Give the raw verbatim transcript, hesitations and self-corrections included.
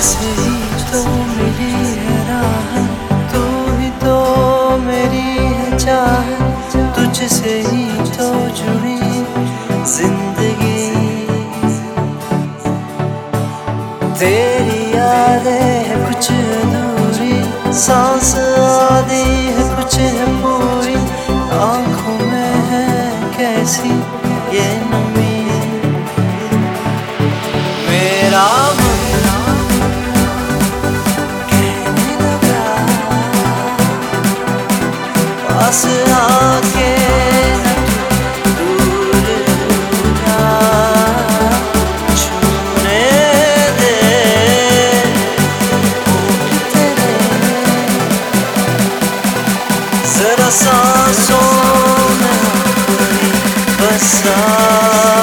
तुझसे ही तो मिली है राहत, तू ही तो मेरी है चाहत, तुझसे ही तो जुड़ी जिंदगी। तेरी यादें है कुछ अधूरी, सांस आधी है कुछ है पूरी, आंखों में है कैसी ये नमी। मेरा मन कहने लगा पास आके न तू दूर जा, छूने दे होंठ तेरे जरा सांसों में अपनी बसा।